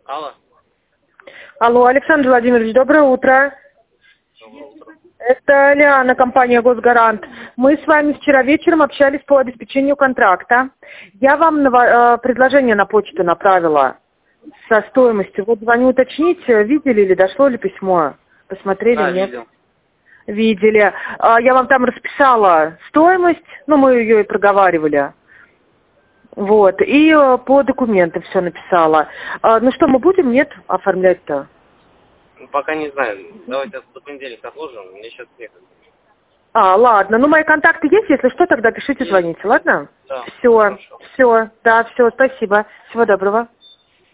Алло. Алло, Александр Владимирович, доброе утро. Доброе утро. Это Лиана, компания «Госгарант». Мы с вами вчера вечером общались по обеспечению контракта. Я вам предложение на почту направила со стоимостью. Вот звоню уточнить, видели ли, дошло ли письмо? Посмотрели, Да, нет? видел. Видели. Я вам там расписала стоимость, мы ее и проговаривали. Вот, и по документам все написала. Ну что, мы будем, нет, оформлять-то? Пока не знаю. Давайте до понедельника отложим. Мне сейчас некогда. Ладно. Мои контакты есть, если что, тогда пишите, Есть. звоните, ладно? Да. Все, Хорошо. все, да, все, спасибо. Всего доброго.